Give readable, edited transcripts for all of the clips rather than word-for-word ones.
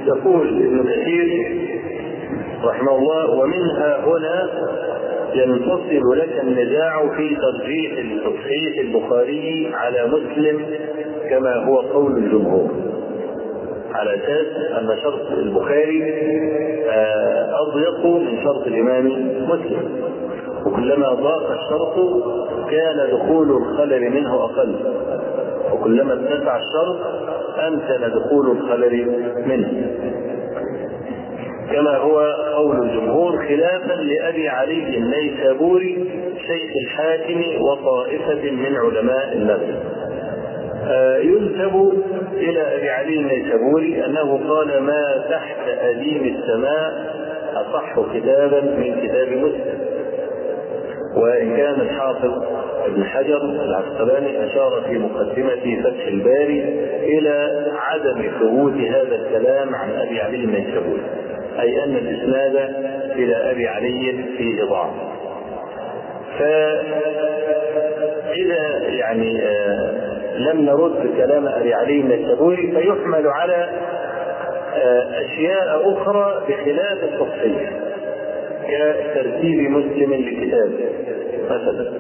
يقول ابن كثير رحمه الله: ومنها هنا ينفصل لك النزاع في ترجيح صحيح البخاري على مسلم كما هو قول الجمهور، على اساس ان شرط البخاري اضيق من شرط الامام مسلم، وكلما ضاق الشرط كان دخول الخلل منه اقل، وكلما اتسع الشرط امكن دخول الخلل منه، كما هو قول الجمهور، خلافا لأبي علي النيسابوري شيخ الحاكم وطائفة من علماء النقل. ينسب إلى أبي علي النيسابوري أنه قال: ما تحت أديم السماء أصح كتابا من كتاب مسلم. وإن كان الحافظ ابن حجر العسقلاني أشار في مقدمة فتح الباري إلى عدم ثبوت هذا الكلام عن أبي علي النيسابوري، أي أن الإسناد إلى أبي علي فيه ضعف. فإذا يعني لم نرد كلام أبي علي النيسابوري فيحمل على أشياء أخرى بخلاف التصحيح، كترتيب مسلم لكتابه مثلا،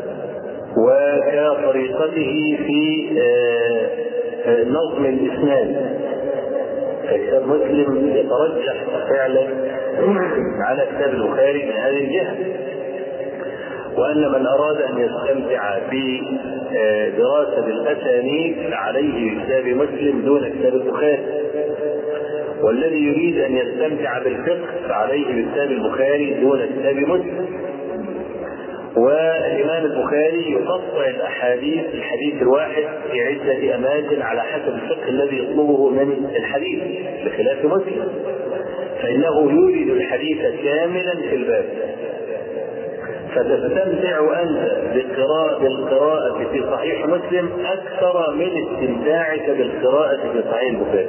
وكطريقته في نظم الإسناد، فكتاب مسلم يترجح فعلا على كتاب البخاري من هذه الجهة. وأن من أراد أن يستمتع بدراسة الأسانيد عليه بكتاب مسلم دون كتاب البخاري، والذي يريد أن يستمتع بالفقه فعليه بكتاب البخاري دون كتاب مسلم. والإمام البخاري يقطع الحديث الواحد في عدة أماكن على حسب الفقه الذي يطلبه من الحديث، بخلاف مسلم فإنه يورد الحديث كاملا في الباب، فتستمتع أنت بالقراءة في صحيح مسلم أكثر من استمتاعك بالقراءة في صحيح البخاري،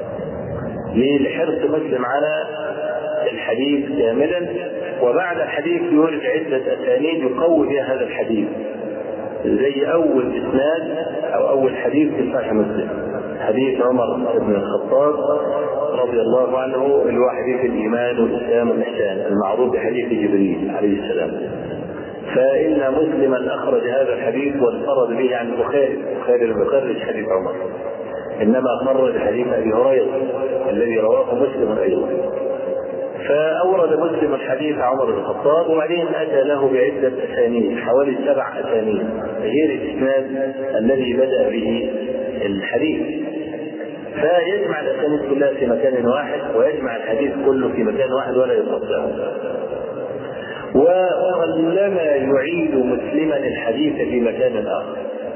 لحرص مسلم على الحديث كاملا. وبعد الحديث يورد عدة أسانيد يقوي بها هذا الحديث، زي أول إسناد أو أول حديث في صحيح مسلم، حديث عمر بن الخطاب رضي الله عنه اللي هو حديث الإيمان والإسلام والإحسان المعروف بحديث جبريل عليه السلام. فإن مسلما أخرج هذا الحديث وانفرد به عن البخاري لم يخرج حديث عمر، إنما خرج حديث أبي هريرة الذي رواه مسلم أيضا. فأورد مسلم الحديث عمر بن الخطاب، وبعدين أتى له بعدة أسانيد حوالي 7 أسانيد غير الإسناد الذي بدأ به الحديث، فيجمع الأسانيد كلها في مكان واحد، ويجمع الحديث كله في مكان واحد ولا يقطعه. وقلما يعيد مسلما الحديث في مكان آخر،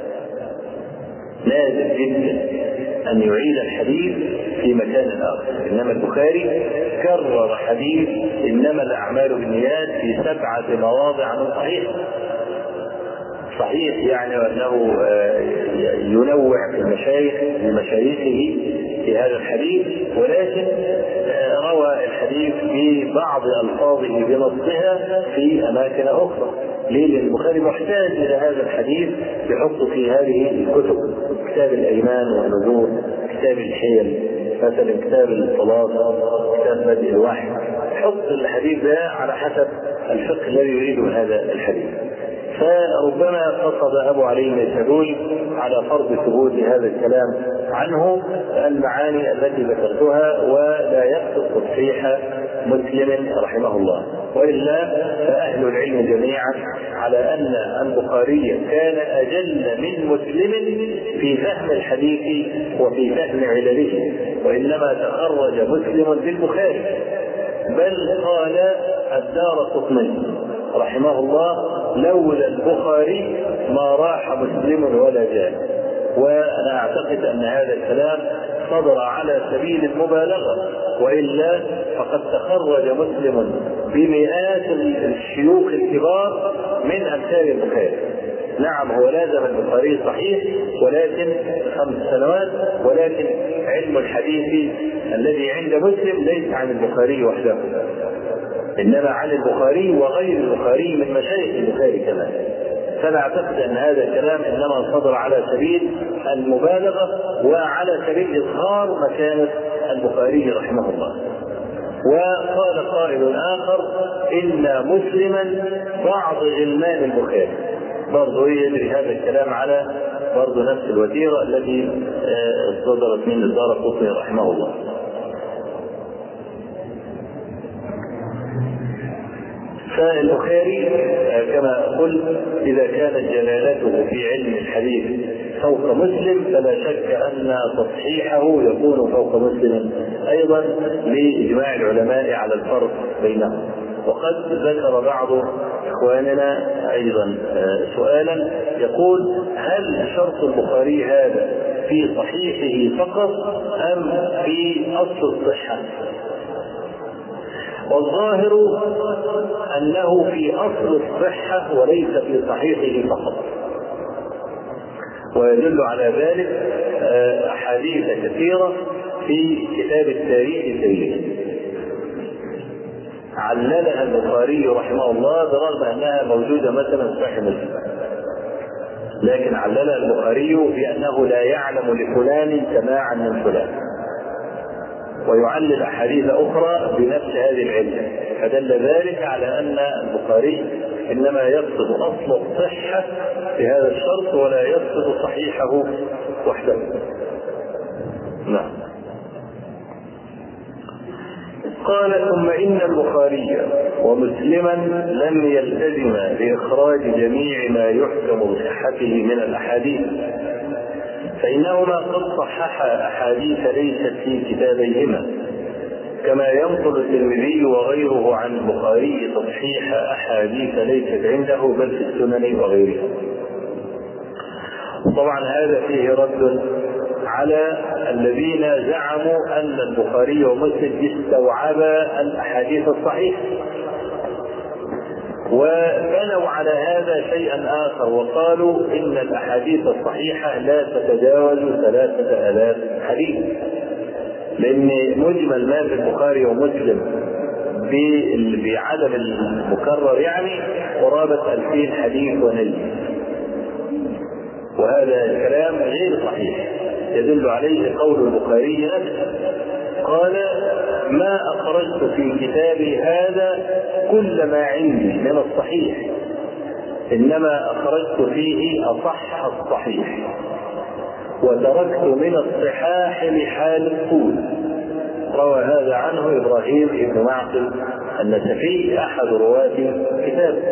نادر جدا أن يعيد الحديث في مكان آخر، إنما البخاري كرر حديث إنما الأعمال بالنيات في 7 مواضع من صحيح يعني أنه ينوع في مشايخه في هذا الحديث، ولكن روى الحديث في بعض ألفاظه بنصها في أماكن أخرى. ليه؟ لأن البخاري محتاج إلى هذا الحديث يحط في هذه الكتب، كتاب الأيمان والنذور، كتاب الحيل مثلا، كتاب الصلاة، كتاب بدء الوحي، يحط الحديث ده على حسب الفقه الذي يريده من هذا الحديث. فربما قصد أبو علي النيسابوري على فرض ثبوت هذا الكلام عنه المعاني التي ذكرتها، ولا يقصد تصحيح مسلم رحمه الله. وإلا فأهل العلم جميعا على أن البخاري كان أجل من مسلم في فهم الحديث وفي فهم علله، وإنما تخرج مسلم بالبخاري، بل قال الدارقطني رحمه الله: لولا البخاري ما راح مسلم ولا جاء. وأنا أعتقد أن هذا الكلام صدر على سبيل المبالغة، وإلا فقد تخرج مسلم بمئات الشيوخ الكبار من أمثال البخاري. نعم هو لازم البخاري صحيح، ولكن 5 سنوات، ولكن علم الحديث الذي عند مسلم ليس عن البخاري وحده، إنما عن البخاري وغير البخاري من مشايخ البخاري كمان. فأنا أعتقد أن هذا الكلام إنما صدر على سبيل المبالغة وعلى سبيل إظهار مكانة البخاري رحمه الله. وقال قائل آخر إن مسلما بعض غلمان البخاري، برضه يجري هذا الكلام على برضه نفس الوتيرة التي صدرت من الدارقطني رحمه الله. فالبخاري كما قلت إذا كانت جلالته في علم الحديث فوق مسلم فلا شك أن تصحيحه يكون فوق مسلم أيضا لإجماع العلماء على الفرق بينهم. وقد ذكر بعض إخواننا أيضا سؤالا يقول: هل شرط البخاري هذا في صحيحه فقط أم في أصل الصحة؟ والظاهر أنه في أصل الصحة وليس في صحيحه فقط، ويدل على ذلك أحاديث كثيرة في كتاب التاريخ الكبير عللها البخاري رحمه الله برغم أنها موجودة مثلا في صحيح مسلم، لكن عللها البخاري بأنه لا يعلم لفلان سماعا من فلان، ويعلل أحاديث أخرى بنفس هذه العلة، فدل ذلك على أن البخاري إنما يقصد أصل الصحة في هذا الشرط ولا يقصد صحيحه وحده. نعم. قال: ثم إن البخاري ومسلما لم يلتزم بإخراج جميع ما يحكم بصحته من الأحاديث، فإنهما قد صححا أحاديث ليست في كتابيهما، كما ينقل الترمذي وغيره عن البخاري تصحيح أحاديث ليست عنده بل في السنن وغيرها. طبعا هذا فيه رد على الذين زعموا أن البخاري ومسلم استوعبا الأحاديث الصحيحة، وبنوا على هذا شيئا آخر وقالوا إن الأحاديث الصحيحة لا تتجاوز 3000 حديث، لأن مجمل ما في البخاري ومسلم بعدم المكرر يعني قرابة 2000 حديث ونجم، وهذا الكلام غير صحيح. يدل عليه قول البخاري نفسه قال: ما أخرجت في كتابي هذا كل ما عندي من الصحيح، إنما أخرجت فيه أصح الصحيح، وتركت من الصحاح لحال الطول. روى هذا عنه إبراهيم بن معقل النسفي أحد رواة كتابه،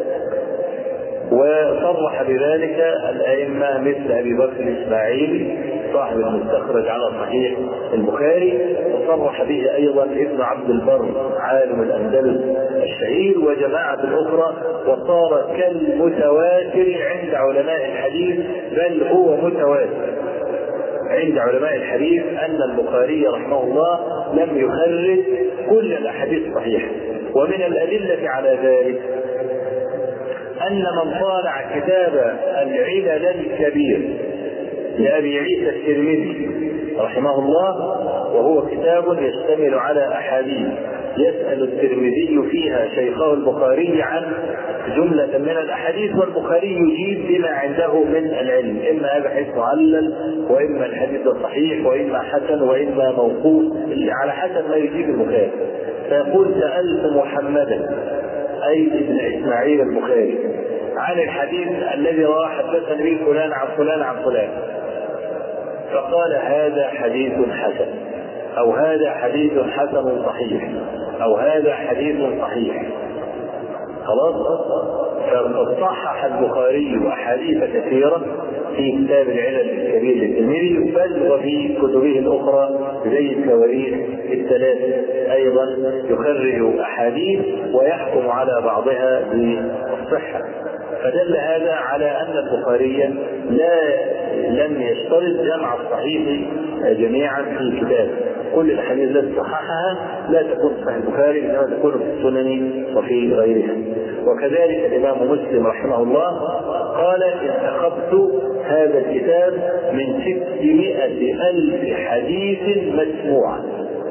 وصرح بذلك الأئمة مثل أبي بكر الإسماعيلي صاحب المستخرج على صحيح البخاري، وصرح به أيضا ابن عبد البر عالم الأندلس الشهير وجماعة الأخرى، وصار كالمتواتر عند علماء الحديث، بل هو متواتر عند علماء الحديث أن البخاري رحمه الله لم يخرج كل الأحاديث الصحيحة. ومن الأدلة على ذلك أن من طالع كتاب العلل الكبير لأبي عيسى الترمذي رحمه الله، وهو كتاب يشتمل على أحاديث يسأل الترمذي فيها شيخه البخاري عن جملة من الأحاديث، والبخاري يجيب بما عنده من العلم، إما هذا حديث معلل، وإما الحديث صحيح، وإما حسن، وإما موقوف، على حسب ما يجيب البخاري. فيقول: سألت محمدا أي ابن إسماعيل البخاري عن الحديث الذي رواه حدثني به فلان عن فلان عن فلان، فقال: هذا حديث حسن، أو هذا حديث حسن صحيح، أو هذا حديث صحيح. خلاص؟ فقد صحح البخاري أحاديث كثيرة في كتاب العلل الكبير للترمذي، بل وفي كتبه الأخرى زي التواريخ الثلاث أيضا يخرج أحاديث ويحكم على بعضها بالصحة. فدل هذا على أن البخاري لم يشترط جمع الصحيح جميعا في كتابه، كل الأحاديث التي صححها لا تكون في صحيح البخاري، إنما تكون في السنن وفي غيرها. وكذلك الإمام مسلم رحمه الله قال: انتخبت هذا الكتاب من 600,000 حديث مسموعا.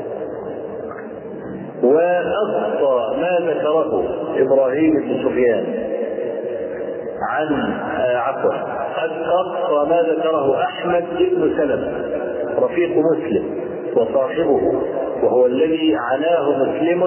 وأقصى ما ذكره إبراهيم بن سفيان قد أقصى ما ذكره أحمد بن سلمة رفيق مسلم وصاحبه، وهو الذي عناه مسلم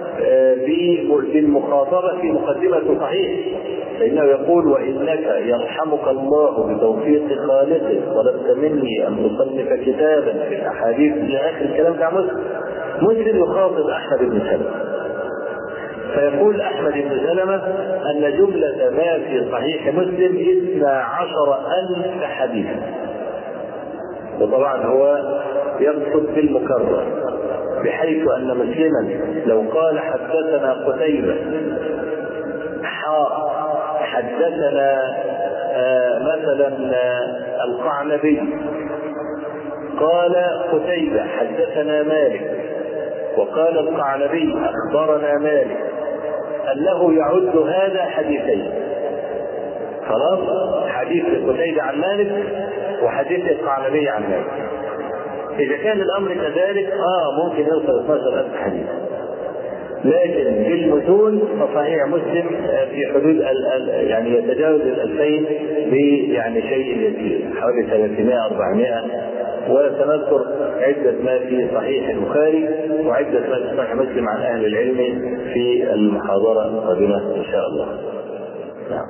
بالمخاطبة في مقدمة صحيح، فإنه يقول: وإنك يرحمك الله بتوفيق خالقك طلبت مني أن تصنف كتابا في الأحاديث إلى آخر الكلام بتاع مسلم يخاطب أحمد بن سلمة، فيقول أحمد بن سلمة أن جملة ما في صحيح مسلم 12,000 حديث. وطبعا هو يقصد بالمكرر، بحيث أن مسلما لو قال حدثنا قتيبة حدثنا مثلا القعنبي، قال قتيبة حدثنا مالك، وقال القعنبي أخبرنا مالك، أنه يعد هذا حديثين. خلاص، حديث قتيبة عن مالك وحديث القعنبي عن مالك. إذا كان الأمر كذلك ممكن يوصل 12,000 حديث، لكن بالمتون فصحيح مسلم في حدود يعني يتجاوز 2000 يعني شيء يسير، حوالي 300-400. وسنذكر عدة ما في صحيح البخاري وعدة ما في صحيح مسلم عن أهل العلم في المحاضرة القادمة إن شاء الله. نعم.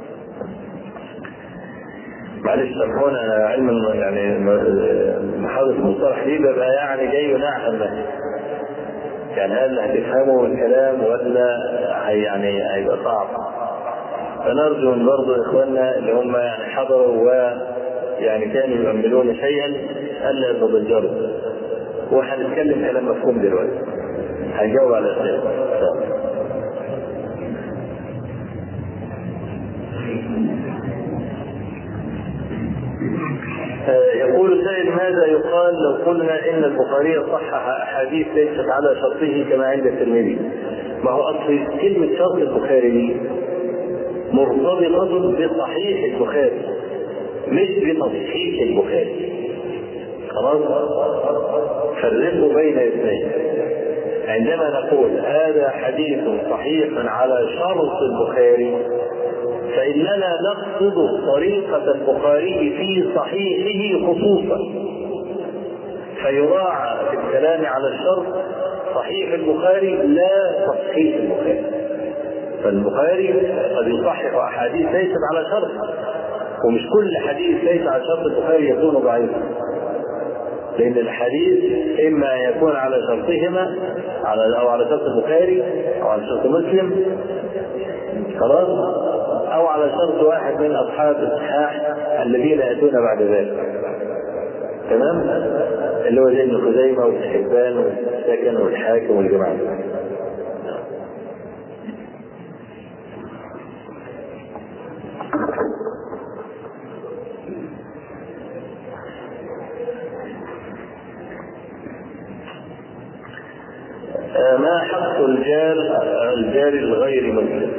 معلش سامحونا، أنا علم يعني محاضرة المصطلح دي ببقى يعني جاي ونعم له، يعني هل هتفهموا الكلام ولا يعني هيبقى صعب؟ فنرجو من برضه إخواننا اللي هم يعني حضروا ويعني كانوا يؤملون شيئا ألا يتضجروا، وهنتكلم كلام مفهوم دلوقتي، هنجاوب على الأسئلة. يقول سائل: ماذا يقال لو قلنا إن البخاري صحح أحاديث ليست على شرطه كما عند الترمذي؟ ما هو أصل كلمة شرط البخاري مرتبطة بصحيح البخاري مش بتصحيح البخاري. خلاص، فرقوا بين اثنين. عندما نقول هذا حديث صحيح على شرط البخاري فإننا نقصد طريقة البخاري في صحيحه خصوصا، فيراعى في الكلام على الشرط صحيح البخاري لا تصحيح البخاري. فالبخاري قد يصحح أحاديث ليست على شرط، ومش كل حديث ليس على شرط البخاري يكون ضعيفا، لأن الحديث إما يكون على شرطهما أو على شرط البخاري أو على شرط مسلم، خلاص، أو على شرط واحد من أصحاب الصحاح الذين يأتون بعد ذلك. تمام؟ اللي هو زي ابن خزيمة وابن حبان والسكن والحاكم والجماعة. ما حق الجار الغير مسلم؟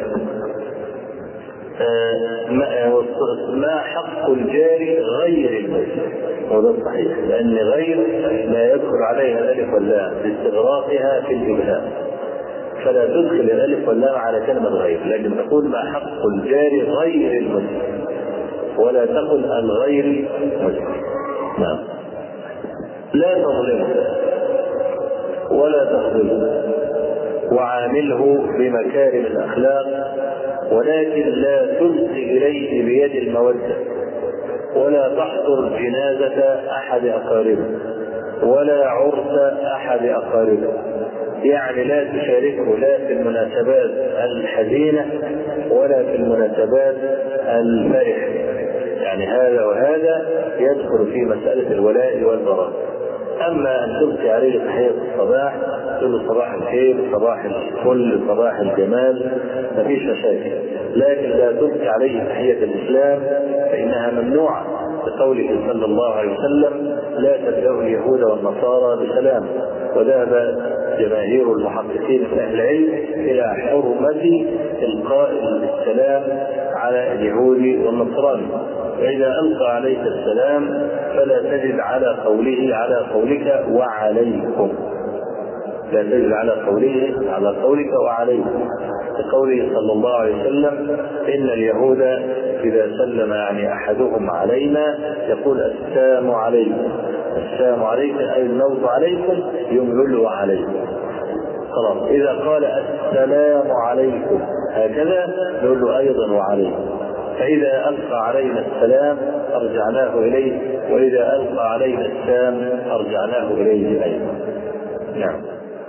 ما حق الجار غير المسلم؟ وده صحيح، لأن غير لا يدخل عليها الألف واللام لاستغراقها في الإبهام، فلا تدخل الألف واللام على كلمة غير، لكن تقول ما حق الجار غير المسلم ولا تقل الغير مسلم. نعم. لا تظلمه ولا تخذله، وعامله بمكارم الأخلاق، ولكن لا تلقي إليه بيد المودة، ولا تحضر جنازة أحد أقاربه ولا عرس أحد أقاربه، يعني لا تشاركه لا في المناسبات الحزينة ولا في المناسبات الفرحة. يعني هذا وهذا يدخل في مسألة الولاء والبراء. أما أن تلقي عليه تحية الصباح، تقول صباح الخير، صباح الفل، صباح الجمال، مفيش مشاكل، لكن لا تلقي عليه تحية الإسلام فإنها ممنوعة، بقوله صلى الله عليه وسلم: لا تبدأوا اليهود والنصارى بسلام. وذهب جماهير المحققين في أهل العلم إلى حرمة إلقاء السلام على اليهود والنصراني، وإذا ألقى عليك السلام فلا تجد على قولك وعليكم، لا تجد على قولك وعليكم، لقوله صلى الله عليه وسلم: إن اليهود إذا سلم يعني أحدهم علينا يقول السلام عليكم، السلام عليكم أي الموت عليكم، يقول له وعليكم. خلاص. إذا قال السلام عليكم هكذا نقول له أيضا وعليكم. فإذا ألقى علينا السلام أرجعناه إليه، وإذا ألقى علينا السلام أرجعناه إليه أيضا. نعم.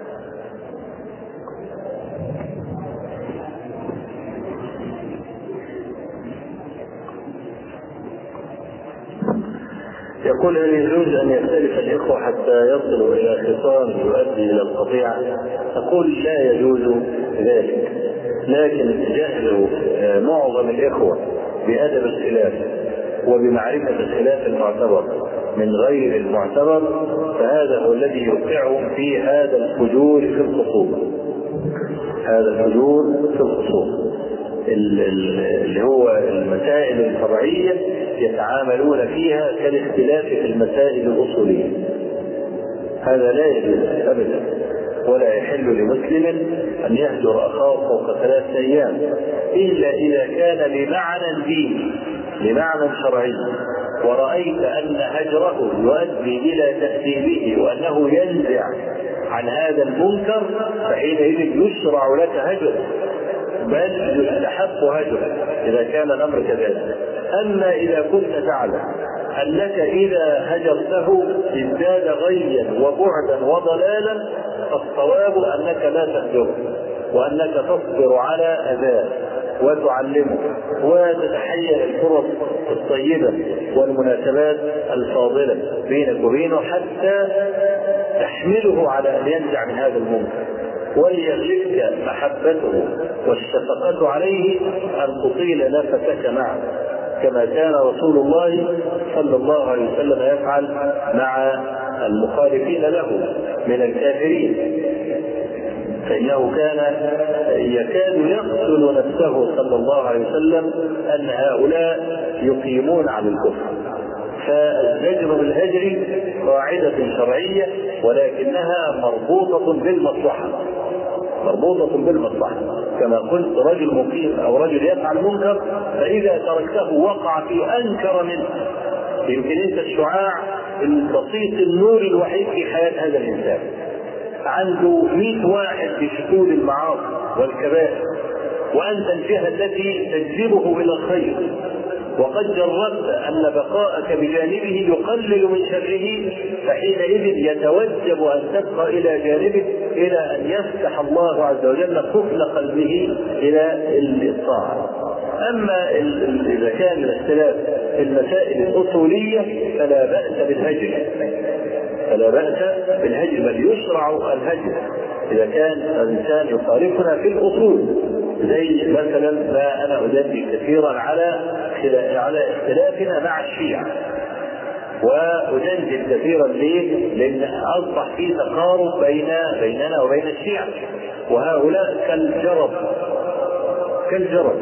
يقول: هل يجوز أن يختلف الإخوة حتى يصلوا إلى خصام يؤدي إلى القطيعة؟ أقول لا يجوز ذلك، لكن جهل معظم الإخوة بأدب الخلاف وبمعرفة الخلاف المعتبر من غير المعتبر، فهذا هو الذي يوقعهم في هذا الفجور في الخصومة. هذا الفجور في الخصومة اللي هو المسائل الفرعية يتعاملون فيها كالاختلاف في المسائل الأصولية. هذا لا يجوز أبدا، ولا يحل لمسلم أن يهجر أخاه فوق 3 أيام إلا إذا كان لمعنى ديني، لمعنى شرعي، ورأيت أن هجره يؤدي إلى تأديبه وأنه ينزع عن هذا المنكر، فحينئذ يشرع لك هجر، بل يستحق هجر إذا كان الأمر كذلك. أما إذا كنت تعلم أنك إذا هجرته ازداد غيا وبعدا وضلالا، فالصواب أنك لا تهجره، وأنك تصبر على أذاه وتعلمه وتتحيّ الفرص الطيبة والمناسبات الفاضلة بينك وبينه حتى تحمله على أن ينزع من هذا المنكر، وليغلبك محبته والشفقة عليه أن تطيل نفسك معه، كما كان رسول الله صلى الله عليه وسلم يفعل مع المخالفين له من الكافرين، فإنه كان يكاد يقتل نفسه صلى الله عليه وسلم أن هؤلاء يقيمون على الكفر. فالزجر بالهجر قاعدة شرعية، ولكنها مربوطة بالمصلحة، مربوطة بالمصلحة. كما قلت رجل مقيم أو رجل يفعل منكر، فإذا تركته وقع في أنكر منه. يمكن أنت الشعاع البسيط النور الوحيد في حياة هذا الإنسان، عنده 100 واحد في شكول المعاصي والكبائر، وأنت الجهة التي تجذبه إلى الخير، وقد جربت أن بقاءك بجانبه يقلل من شره، فحينئذ يتوجب أن تبقى إلى جانبه إلى أن يفتح الله عز وجل قفل قلبه إلى الطاعة. أما إذا كان الاختلاف في المسائل الأصولية فلا بأس بالهجر، فلا بأس بالهجر، بل يشرع الهجر إذا كان الإنسان يخالفنا في الأصول، زي مثلا ما أنا أدلل كثيرا على اختلافنا مع الشيعة، وأجندل كثيرا ليه؟ لأن أصبح في تقارب بيننا وبين الشيعة، وهؤلاء كالجرب.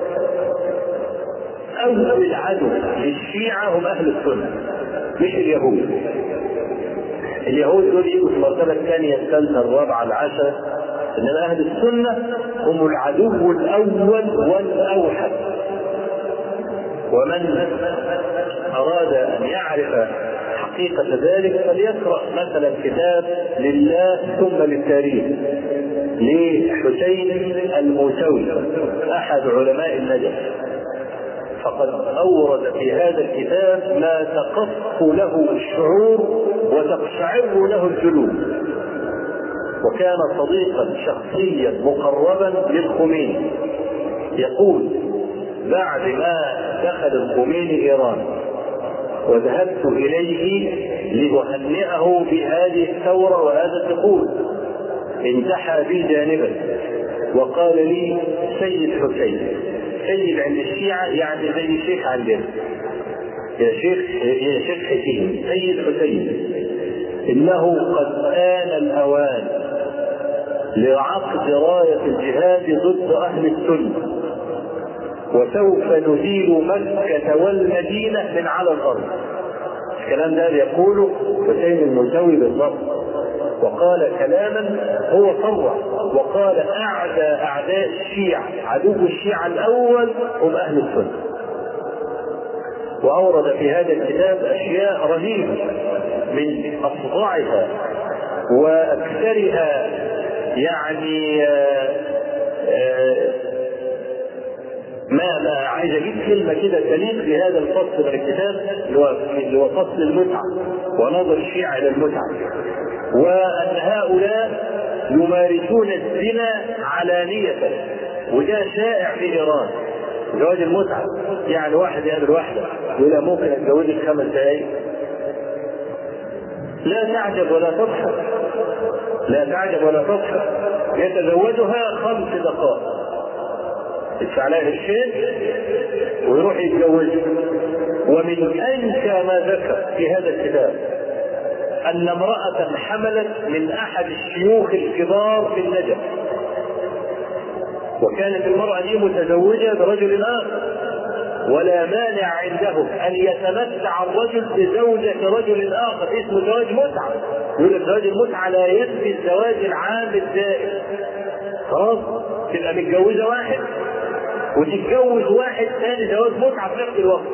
أول عدو للشيعة هم أهل السنة مش اليهود. اليهود دول يجوا في المرتبة الثانية الثالثة الرابعة العاشرة، إنما أهل السنة هم العدو الأول والأوحد. ومن أراد أن يعرف حقيقة ذلك فليقرأ مثلا كتاب لله ثم للتاريخ لحسين الموسوي أحد علماء النجف، فقد أورد في هذا الكتاب ما تقف له الشعور وتقشعر له الجلود. وكان صديقا شخصيا مقربا للخميني، يقول: بعد ما دخل الخميني إيران وذهبت إليه لأهنئه بهذه الثورة وهذا الدخول، انتحى بي جانبا وقال لي: سيد حسين، سيد عند الشيعة يعني زي شيخ عندنا، يا شيخ حسين، سيد حسين، إنه قد آن الأوان لعقد راية الجهاد ضد أهل السنة، وسوف نزيل مكة والمدينة من على الأرض. الكلام ده يقوله حسين الموسوي بالضبط، وقال كلاما هو صرح وقال: أعداء الشيعة، عدو الشيعة الأول هم أهل السنة. وأورد في هذا الكتاب أشياء رهيبة من أفظعها وأكثرها يعني ما عايز اجيب كلمه كده تليق بهذا الفصل من الكتاب اللي هو فصل المتعه ونظر الشيعة الى المتعه، وان هؤلاء يمارسون الزنا علانيه، وده شائع في ايران زواج المتعه. يعني واحد يقابل واحده يقول ممكن اتجوزك 5 دقائق، لا تعجب ولا تضحك، لا تعجب ولا تضحك، يتزوجها 5 دقائق، يدفع عليها الشيء ويروح يتجوزها. ومن أنكى ما ذكر في هذا الكتاب أن امرأة حملت من أحد الشيوخ الكبار في النجف، وكانت المرأة دي متزوجة برجل آخر، ولا مانع عندهم أن يتمتع الرجل بزوجة رجل آخر، اسمه زواج متعة. يقول لك زواج المتعة لا ينفي الزواج العام الدائم. خلاص تبقى متجوزة واحد وتتجوز واحد ثاني زواج متعة في نفس الوقت،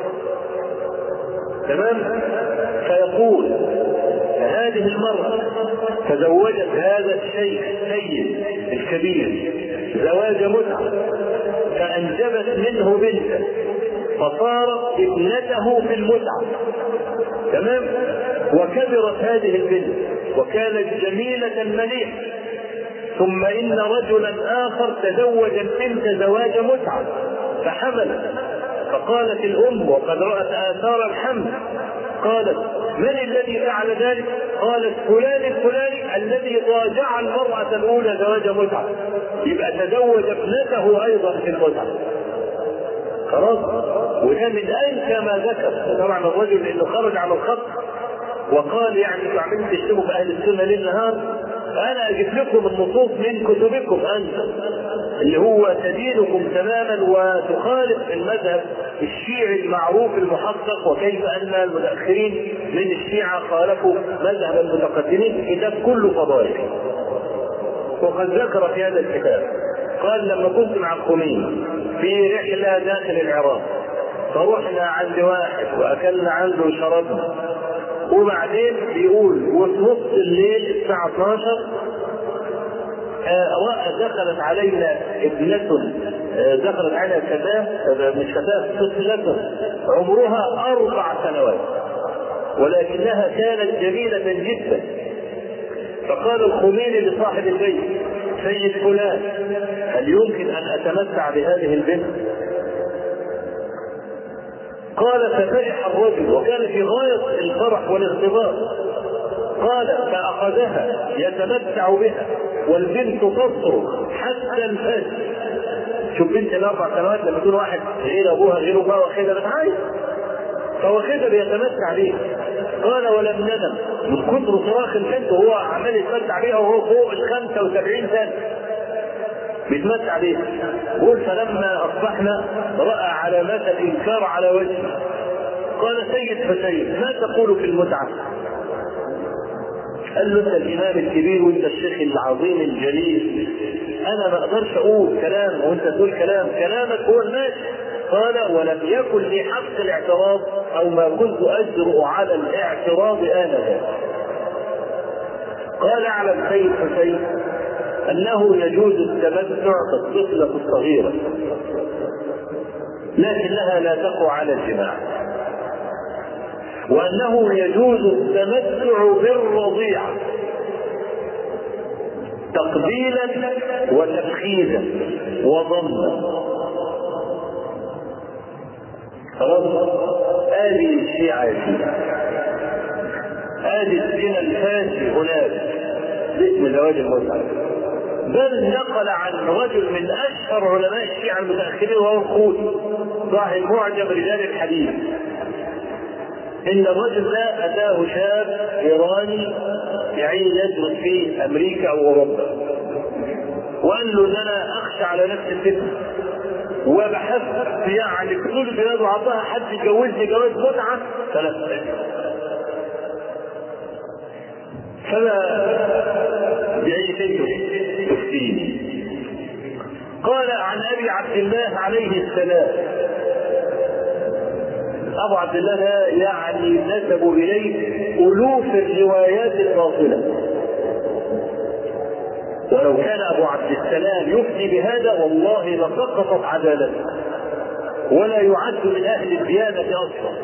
تمام؟ فيقول هذه المرأة تزوجت هذا الشيخ السيد الكبير زواج متعة، فأنجبت منه بنتا فصارت ابنته في المتعة، تمام؟ وكبرت هذه البنت وكانت جميلة مليحة، ثم إن رجلا آخر تزوج البنت زواج متعة فحملت، فقالت الأم وقد رأت آثار الحمل، قالت من الذي فعل ذلك؟ قالت فلان الفلاني الذي ضاجع المرأة الأولى زواج متعة، يبقى تزوج ابنته أيضا في المتعة. خلاص، وده من أنكى ما ذكر. طبعا الرجل إنه خرج على الخط وقال يعني انتوا عاملين تشتموا في أهل السنة ليل نهار، أنا أجيب لكم النصوص من كتبكم أنتم اللي هو تدينكم تماما وتخالف المذهب الشيعي المعروف المحقق، وكيف أن المتأخرين من الشيعة خالفوا مذهب المتقدمين. كتاب كله فضائل، وقد ذكر في هذا الكتاب قال لما كنت مع الخميني في رحلة داخل العراق فروحنا عند واحد وأكلنا عنده وشربنا، وبعدين بيقول وفي نص الليل الساعة 12 دخلت علينا ابنة، دخلت علينا فتاة، مش فتاة، طفلة عمرها 4 سنوات ولكنها كانت جميلة جدا. فقال الخميني لصاحب البيت سيد فلان هل يمكن أن أتمتع بهذه البنت؟ قال ففرح الرجل وكان في غاية الفرح والاغتباط، قال فأخذها يتمتع بها والبنت تصرخ حتى الفجر. شوف بنت ال4 سنوات لما يكون واحد غير أبوها غير أبوها واخدها بتعيط، فواخدها بيتمتع بها. قال ولم ندم من كثر صراخ البنت وهو عمال يتمتع بها وهو فوق 75 سنة بيتمتع بها. قول فلما أصبحنا رأى علامات الإنكار على وجهه، قال سيد فسيد ما تقول في المتعة؟ قال له انت الامام الكبير وانت الشيخ العظيم الجليل، انا ما اقدرش اقول كلام وانت تقول كلام، كلامك هو الماشي. قال ولم يكن لي حق الاعتراض او ما كنت اجرؤ على الاعتراض انذاك. قال اعلم سيد حسين انه يجوز التمتع بالطفلة الصغيرة لكنها لا تقع على الجماع، وأنه يجوز التمتع بالرضيعة تقبيلا وتفخيذا وضما. خلاص، هذه الشيعة هذه الزنا الفاشي هناك باسم زواج المتعة. بل نقل عن رجل من أشهر علماء الشيعة المتأخرين وهو الخوئي صاحب معجم رجال الحديث إن الرجل ده أتاه شاب إيراني يعين يدرس في أمريكا أو أوروبا، وقال له إن أنا أخشى على نفس الفتنة وبحثت يعني كل البلاد وعطاها حد يجوزني جواز متعة 3 سنين. فما بأي شيء تفتيني؟ قال عن أبي عبد الله عليه السلام أبو عبد الله ده يعني نسبوا إليه ألوف الروايات الباطلة، ولو كان أبو عبد السلام يفتي بهذا والله لسقطت عدالته ولا يعد من أهل الديانة أصلا.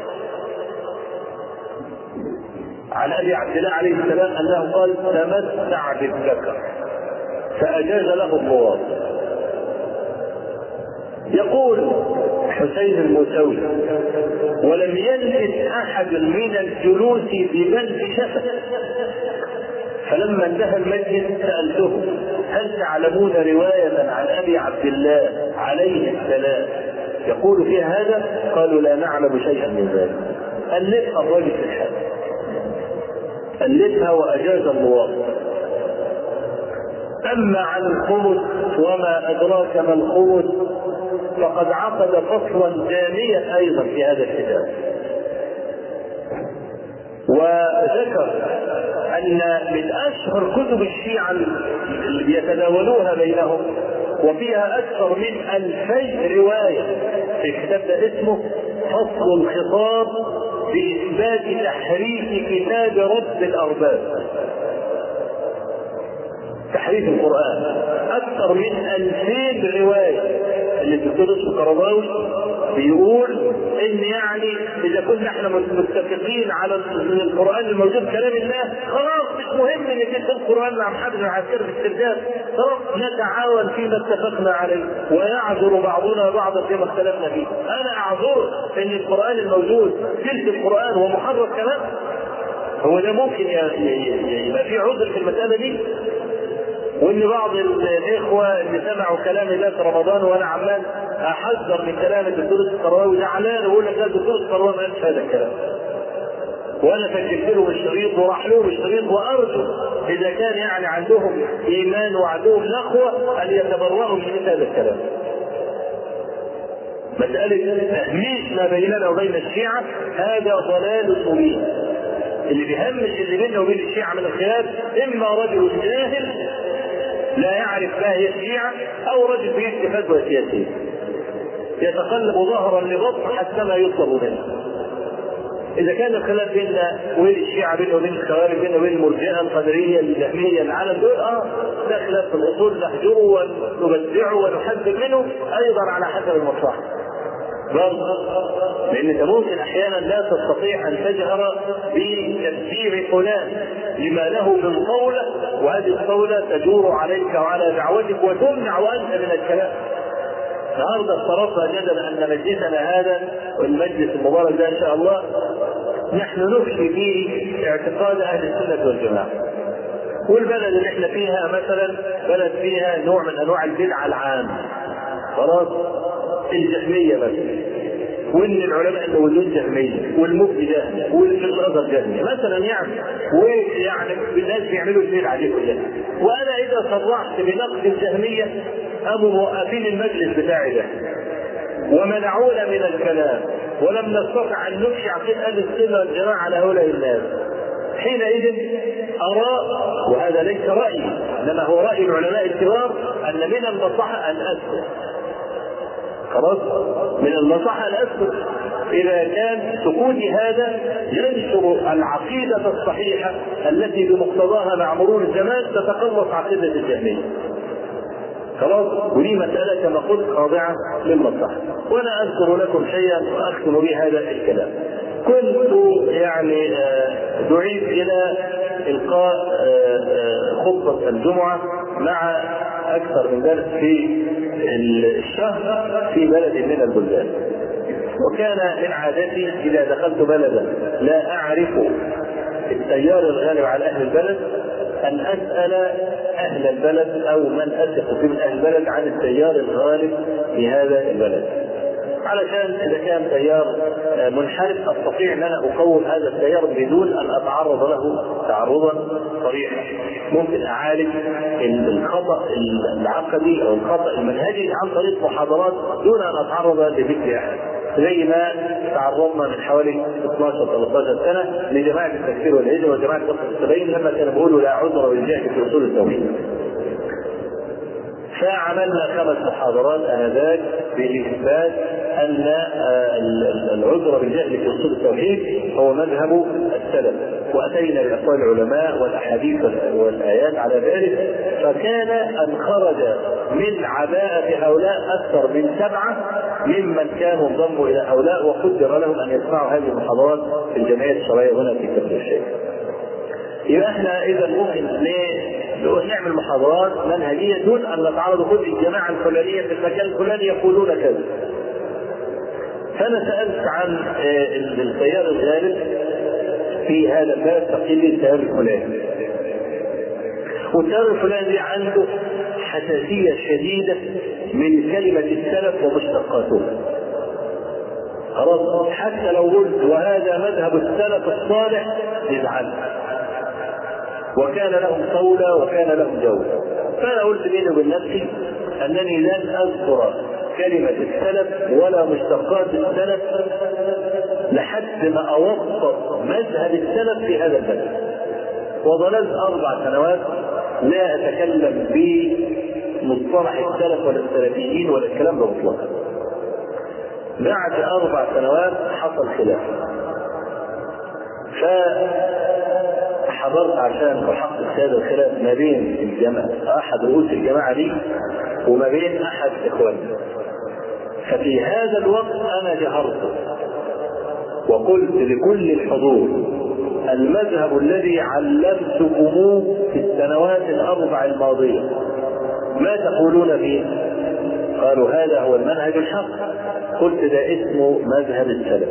عن أبي عبد الله عليه السلام أنه قال: تمتع بالذكر، فأجاز له الله. يقول حسين الموسوي: ولم يلبث أحد من الجلوس ببلد شفة، فلما انتهى المجلس سألته: هل تعلمون رواية عن أبي عبد الله عليه السلام يقول فيها هذا؟ قالوا: لا نعلم شيئا من ذلك. ألفها الرجل في الحال، ألفها وأجاز الله. أما عن الخمس وما أدراك ما الخمس فقد عقد فصلا جاميا أيضا في هذا الكتاب، وذكر أن من أشهر كتب الشيعة اللي يتداولوها بينهم وفيها أكثر من 2000 رواية، في الكتاب ده اسمه فصل الخطاب بإثبات تحريف كتاب رب الأرباب، تحريف القرآن. أكثر من 2000 رواية. اللي بيقول القرضاوي بيقول إن يعني إذا كنا احنا متفقين على القرآن الموجود كلام الله، خلاص مش مهم إن تكتب القرآن مع محمد بن عسير في السرداب، خلاص نتعاون فيما اتفقنا عليه ويعذر بعضنا بعضا فيما اختلفنا فيه. أنا أعذر إن القرآن الموجود تلك القرآن ومحرف كمان، هو ده ممكن يبقى في عذر في المسألة دي؟ وان بعض الاخوه اللي سمعوا كلام الله في رمضان وانا عمال احذر من كلام الدكتور القرضاوي زعلان ويقول لك لا الدكتور القرضاوي ما قالش هذا الكلام، وانا سجلت له بالشريط وراح له بالشريط، وارجو اذا كان يعني عندهم ايمان وعندهم نخوه ان يتبرؤوا من هذا الكلام. مساله تهميش ما بيننا وبين الشيعه هذا ضلال مبين. اللي بيهمش اللي بيننا وبين الشيعه من الخلاف اما رجل جاهل لا يعرف ما هي الشيعة، أو رجل فيه فتوى سياسية يتقلب ظهرا لبطن حتى ما يطلب منه. إذا كان الخلاف بيننا وبين الشيعة، بيننا وبين الخوارج، بيننا وبين المرجئة القدرية الجهمية العالم دول ده خلاف في الأصول نحجره ونبدعه ونحذر منه أيضا على حسب المصلحة. لأن انت ممكن احيانا لا تستطيع ان تجهر بتفسير فلان لما له من قولة، وهذه القولة تجور عليك وعلى دعوتك وتمنع انت من الكلام. النهارده افترضنا جدلا ان مجلسنا هذا والمجلس المبارك ده ان شاء الله نحن نفشي فيه اعتقاد اهل السنة والجماعة، والبلد اللي احنا فيها مثلا بلد فيها نوع من انواع البدعة العامة، خلاص الجهمية مثلا، وان العلماء الموجودين جهمية والمفتي جهمي والشيخ الازهر جهمي مثلا، ويعني الناس بيعملوا البدعة دي كلها، وانا اذا صرحت بنقد الجهمية ابو موقفين المجلس بتاعي ده ومنعونا من الكلام ولم نستطع ان نمشي عقيد اهل السنة والجماعة على هؤلاء الناس، حينئذ أرى، وهذا ليس رأيي انما هو رأي العلماء الكبار، ان من المصلحة ان اسكت. خلاص من المصلحة ان اسكت اذا كان سكوتي هذا ينشر العقيدة الصحيحة التي بمقتضاها مع مرور الزمان تتقلص عقيدة الجهمية. خلاص، ودي مسألة كما قلت خاضعة للمصلحة. وانا اذكر لكم شيئا واختم به هذا الكلام. كنت يعني دعيت الى القاء خطبة الجمعة مع اكثر من درس في الشهر في بلد من البلدان، وكان من عادتي اذا دخلت بلدا لا اعرف التيار الغالب على اهل البلد ان اسال اهل البلد او من اثق في من اهل البلد عن التيار الغالب في هذا البلد، علشان اذا كان تيار منحرف استطيع ان انا اقوم هذا التيار بدون ان اتعرض له تعرضا صريحا. ممكن اعالج الخطا العقدي او الخطا المنهجي عن طريق محاضرات دون ان اتعرض لذكر احد، زي ما تعرضنا من حوالي 12-13 سنه لجماعه التكفير والهجره وجماعه قصه السبعين لما كانوا بيقولوا لا عذر للجهل في اصول التوحيد. فعملنا 5 محاضرات انذاك باثبات أن العذر بالجهل في أصول التوحيد هو مذهب السلف، وأتينا بأقوال العلماء والأحاديث والآيات على ذلك. فكان أن خرج من عباءة هؤلاء أكثر من 7 ممن كانوا انضموا إلى هؤلاء، وقدر لهم أن يسمعوا هذه المحاضرات في الجمعية الشرعية هنا في كفر الشيخ. يبقى احنا إذا ممكن نعمل محاضرات منهجية دون أن نتعرض كل الجماعة الفلانية في المكان الفلاني يقولون كذا. فأنا سألت عن التيار الغالب في هذا الباب، فقيل لي التيار الفلاني، والتيار الفلاني عنده حساسية شديدة من كلمة السلف ومشتقاتها. خلاص، حتى لو قلت وهذا مذهب السلف الصالح يزعل، وكان لهم قولة وكان لهم جولة. فأنا قلت بيني وبين نفسي أنني لن أذكر كلمة السلف ولا مشتقات السلف لحد ما أوصف مذهب السلف في هذا البلد. وظللت 4 سنوات لا أتكلم بمصطلح السلف ولا السلفيين ولا الكلام ده مطلقا. بعد 4 سنوات حصل خلاف، فحضرت عشان أحقق هذا الخلاف ما بين الجماعة، أحد رؤوس الجماعة دي وما بين أحد إخواني. ففي هذا الوقت أنا جهرت وقلت لكل الحضور: المذهب الذي علمتكموه في السنوات 4 الماضية ما تقولون فيه؟ قالوا هذا هو المنهج الحق. قلت ده اسمه مذهب السلف.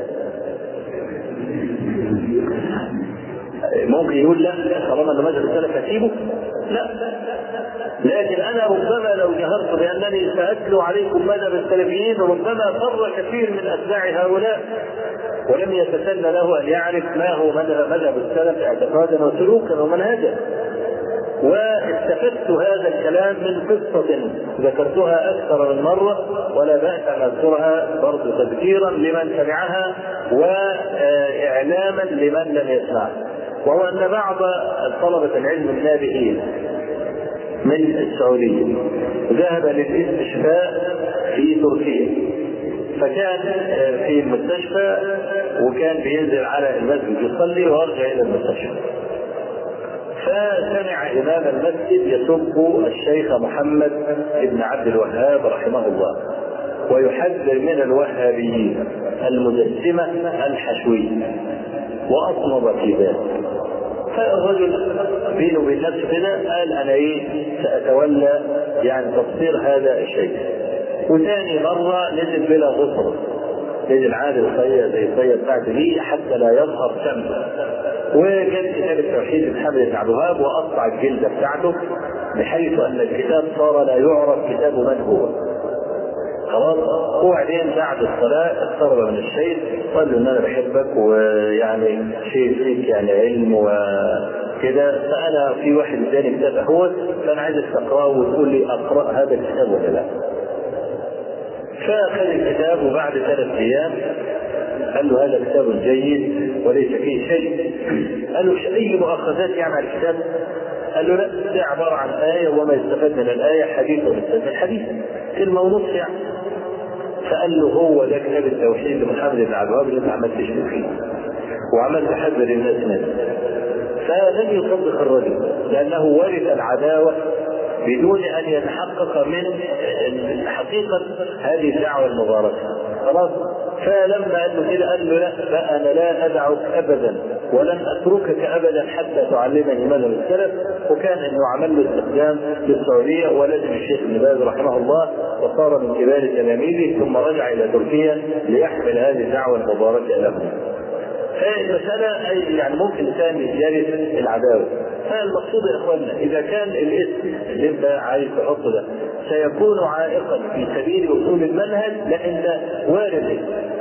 ممكن يقول لا طالما ان مذهب السلف هسيبه؟ لا، لكن انا ربما لو جهرت بانني ساتلو عليكم مذهب السلفيين ربما فر كثير من اتباع هؤلاء ولم يتسنى له ان يعرف ما هو مذهب السلف اعتقادا وسلوكا ومنهجا. واستفدت هذا الكلام من قصة ذكرتها أكثر من مرة ولا بأس أن أذكرها برضو تذكيرا لمن سمعها وإعلاما لمن لم يسمعها. وهو أن بعض طلبة العلم النابئين من السعودية ذهب للاستشفاء في تركيا، فكان في المستشفى وكان بينزل على المسجد يصلي ويرجع إلى المستشفى، فسمع إمام المسجد يسب الشيخ محمد بن عبد الوهاب رحمه الله ويحذر من الوهابيين المجسمة الحشوية وأصمد في ذلك. فالرجل بينه وبين نفسه كده قال أنا سأتولى يعني تفسير هذا الشيء. وثاني مرة نزل بلا غفر، نزل عادل خير زي الخير بتاعته دي حتى لا يظهر سمه، وجاب كتاب التوحيد محمد بن عبد الوهاب وقطع الجلده بتاعته بحيث ان الكتاب صار لا يعرف كتاب من هو. خلاص. وبعدين بعد الصلاه اقترب من الشيخ وقال له ان انا بحبك ويعني شيء فيك يعني علم وكده، فانا في واحد ثاني كتاب اهوت فانا عايزك تقراه وتقول لي اقرا هذا الكتاب ولا لا. فاخذ الكتاب وبعد 3 أيام قال له هذا كتاب جيد وليس فيه شيء. قال له اي مؤاخذات يعني على الكتاب؟ قال له لا، ده عباره عن ايه وما يستفاد من الايه حديث ويستفاد من الحديث، كلمه ونص يعني. فقال له هو ده كتاب التوحيد لمحمد بن عبد الوهاب اللي انت عملت تشتم فيه وعملت تحذر الناس منه. فلم يصدق الرجل لانه ورث العداوه بدون ان يتحقق من حقيقه هذه الدعوه المباركه. خلاص. فلما قال له كده قال له لا، انا لا ادعك ابدا ولن اتركك ابدا حتى تعلمني مذهب السلف. وكان انه عمل له استخدام للسعوديه ولازم الشيخ ابن باز رحمه الله وصار من كبار تلاميذه، ثم رجع الى تركيا ليحمل هذه الدعوه المباركه له. فالمسألة يعني ممكن الإنسان يجاري العداوة. فالمقصود يا إخواننا إذا كان الاسم اللي أنت عايز تحطه ده سيكون عائقا في سبيل وصول المنهج، لأن وارد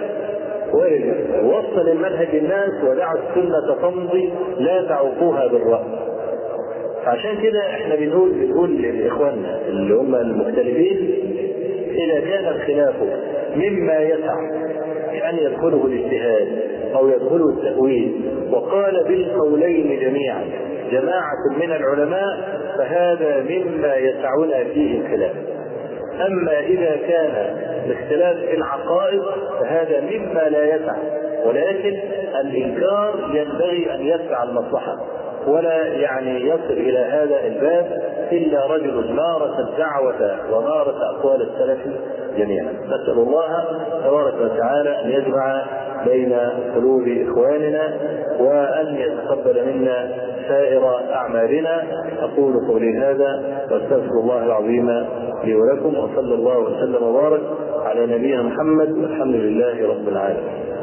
وصل المنهج للناس ودعوا السنة تمضي لا تعوقوها بالرأي. عشان كده احنا بنقول لإخواننا اللي هم المختلفين إذا كان الخلاف مما يسع أن يدخله الاجتهاد أو يدخله التأويل وقال بالقولين جميعا جماعة من العلماء، فهذا مما يسعنا فيه الخلاف. أما إذا كان الاختلاف في العقائد فهذا مما لا يسع، ولكن الإنكار ينبغي أن يسعى المصلحة، ولا يعني يصل إلى هذا الباب إلا رجل مارس الدعوة ومارس أقوال السلف جميعا. نسأل الله تبارك وتعالى أن يجمع بين قلوب إخواننا وأن يتقبل منا سائر أعمالنا. أقول قولي هذا واستغفر الله العظيم لي ولكم، وصلى الله وسلم وبارك على نبينا محمد والحمد لله رب العالمين.